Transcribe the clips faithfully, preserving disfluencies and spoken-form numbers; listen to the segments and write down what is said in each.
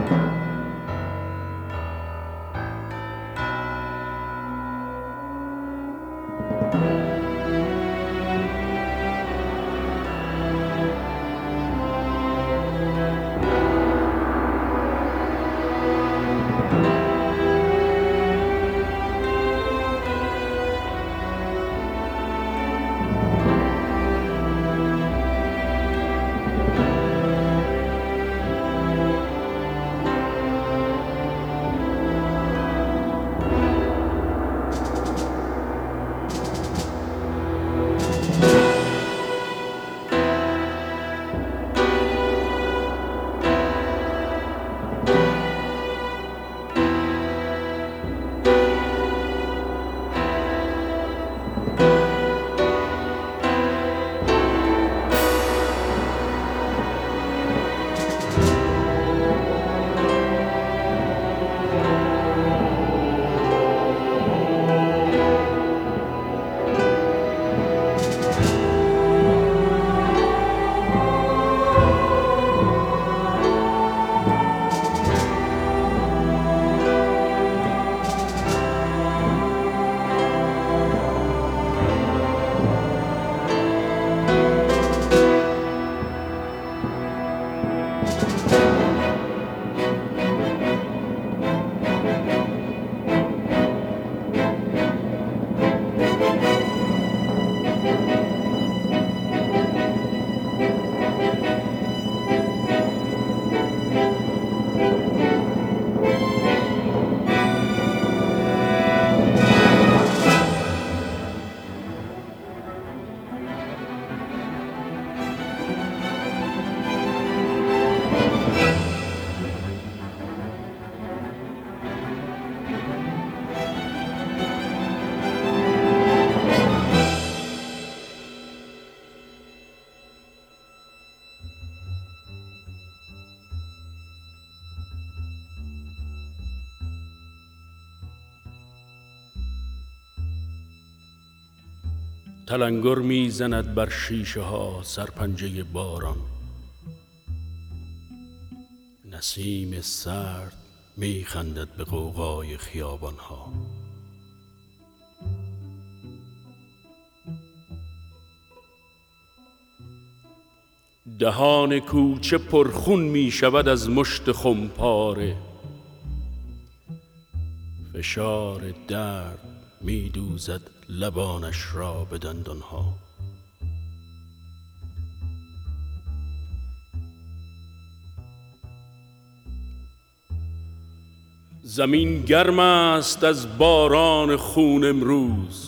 تلنگر میزند بر شیشه ها سرپنجه باران، نسیم سرد میخندد به غوغای خیابان ها. دهان کوچه پرخون می شود از مشت خمپاره، فشار درد می دوزد لبانش را به دندانها. زمین گرم است از باران خون امروز،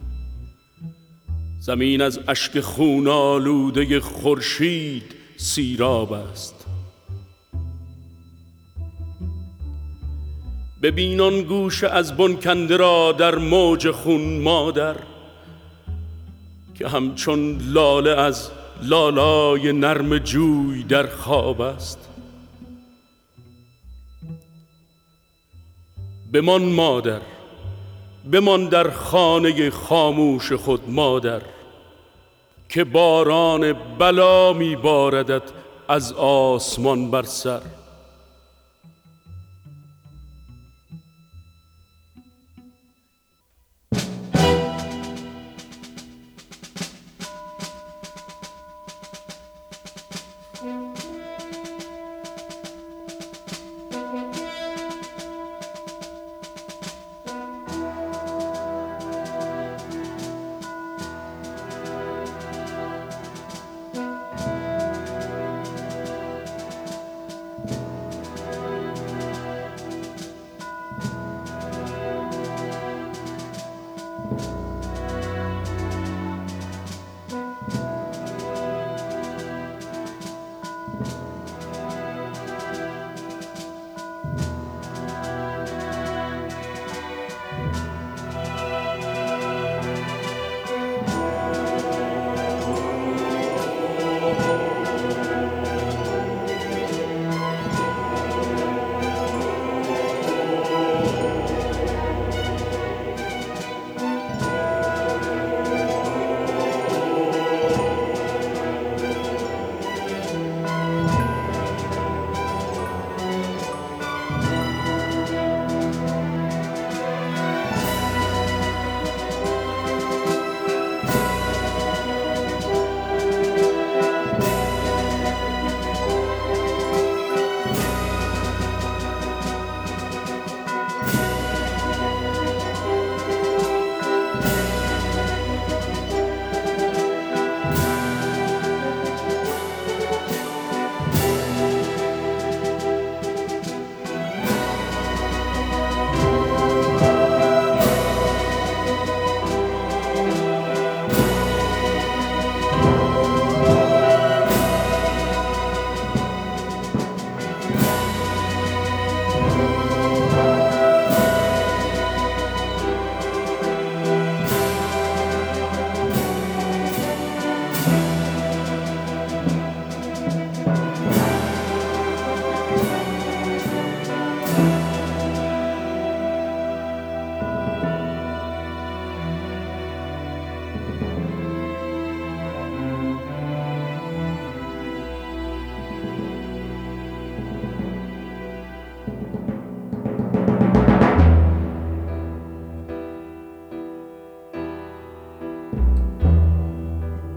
زمین از اشک خون آلوده خورشید سیراب است. ببین آن گوشه از بن کنده را در موج خون مادر، که همچون لاله از لالای نرم جوی در خواب است. بمان مادر، بمان در خانه خاموش خود مادر، که باران بلا می باردت از آسمان بر سر.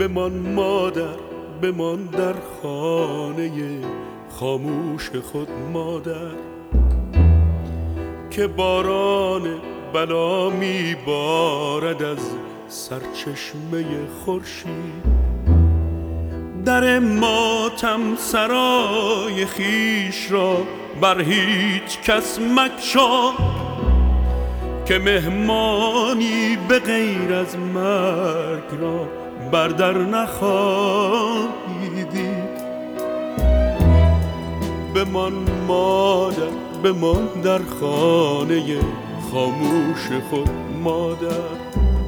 بمان مادر، بمان در خانه خاموش خود مادر، که باران بلا می بارد از سرچشمه خورشید. در ماتم سرای خیش را بر هیچ کس مگشا، که مهمانی به غیر از مرگ را بر در نخواهی دید. بمان مادر، بمان در خانه خاموش خود مادر.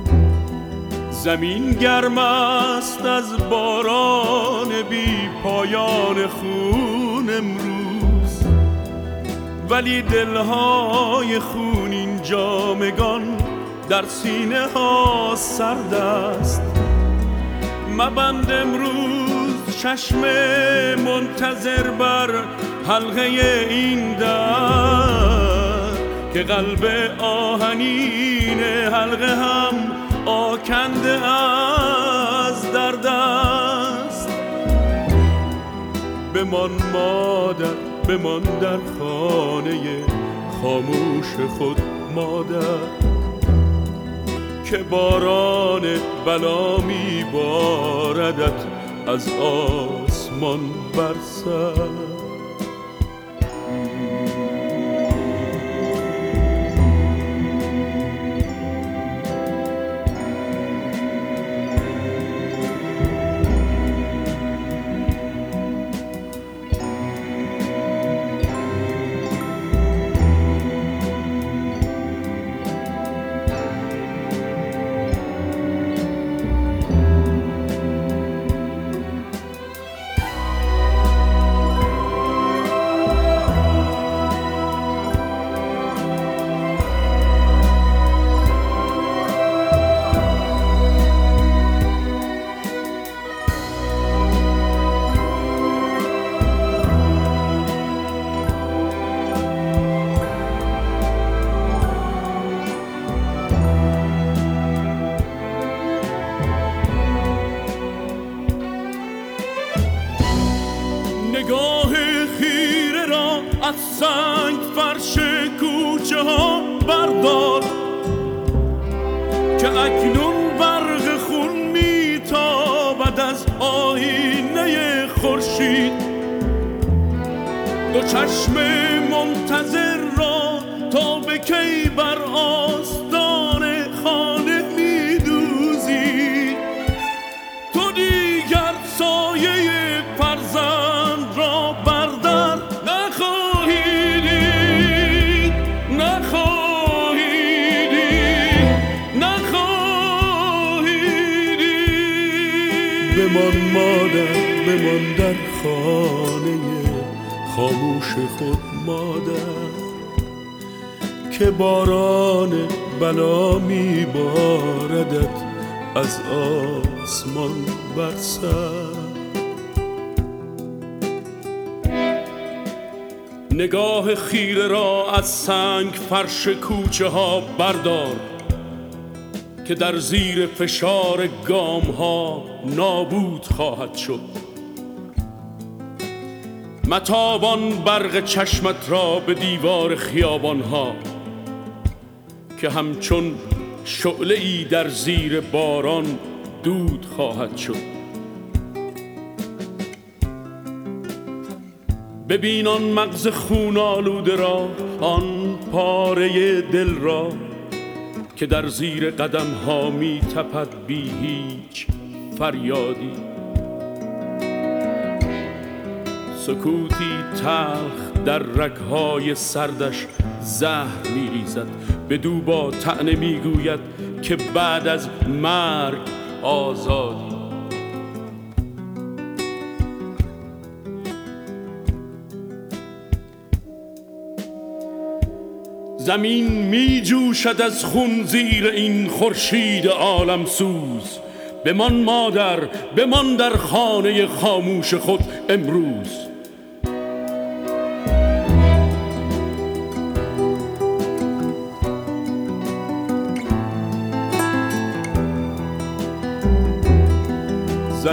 زمین گرم است از باران بی پایان خون امروز، ولی دلهای خونین جامگان در سینه ها سرد است. مبند امروز چشم منتظر بر حلقه این در، که قلب آهنین حلقه هم آکنده از درد است. بمان مادر، بمان در خانه خاموش خود مادر، که باران بلا می باردت از آسمان بر سر. نگاه خیره را از سنگ فرش کوچه ها بردار، که اکنون برق خون میتابد از آینه خورشید. دو چشم منتظر را تا به کی بر آستان خانه میدوزی. تو دیگر سایه فرزند را بردر نخواهی دید، نخواهی دید، نخواهی دید. بمان مادر، بمان در خانه خاموش خود مادر، که باران بلا می باردت از آسمان بر سر. نگاه خیره را از سنگ فرش کوچه ها بردار، که در زیر فشار گام ها نابود خواهد شد. متابان برق چشمت را به دیوار خیابان ها، که همچون شعله ای در زیر باران دود خواهد شد. ببین آن مغز خون آلوده را، آن پاره دل را، که در زیر قدم ها می تپد بی هیچ فریادی. سکوتی تلخ در رگهای سردش زهر می ریزد، بدو با طعنه می گوید که بعد از مرگ آزادی. زمین می جوشد از خون زیر این خورشید عالم سوز. بمان مادر، بمان در خانه خاموش خود امروز.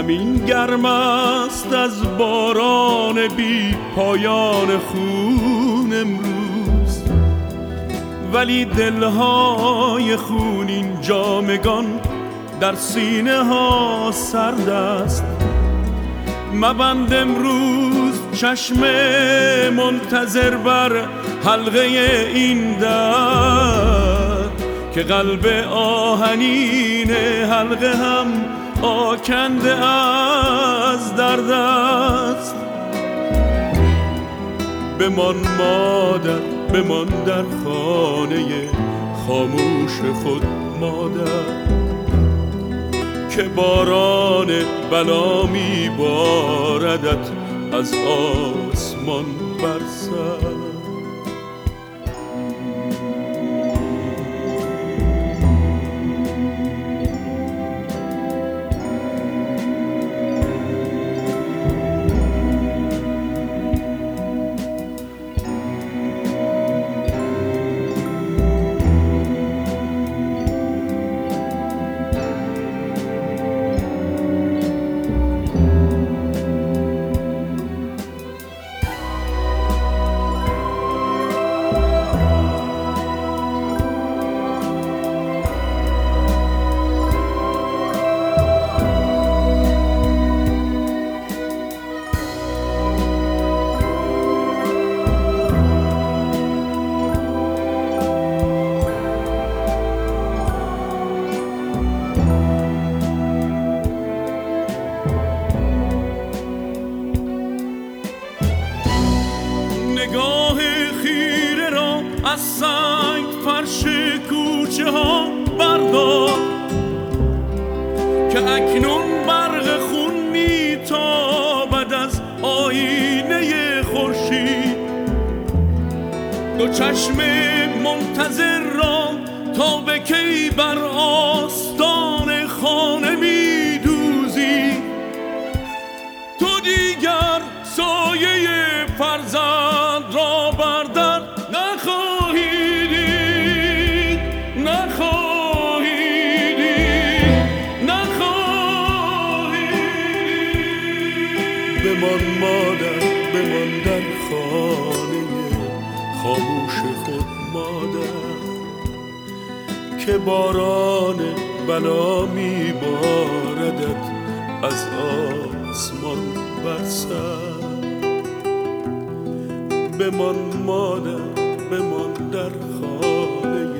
زمین گرم است از باران بی پایان خون امروز، ولی دلهای خونین جامگان در سینه ها سرد است. مبند امروز چشم منتظر بر حلقه این در، که قلب آهنین حلقه هم آکنده از درد است. بمان مادر، بمان در خانه خاموش خود مادر، که باران بلا می باردت از آسمان بر سر. نگاه خیره را از سنگ فرش کوچه ها بردار، که اکنون برق خون میتابد از آینه خورشید. دو چشم منتظر را تا به کی بر آستان خانه میدوزی؟ تو دیگر سایه فرزند را بر در نخواهی دید، نخواهی دید، نخواهی دید. بمان مادر، بمان در خانه خاموش خود مادر، که باران بلا می باردت از آسمان بر سر. بمان مادر، بمان در خانه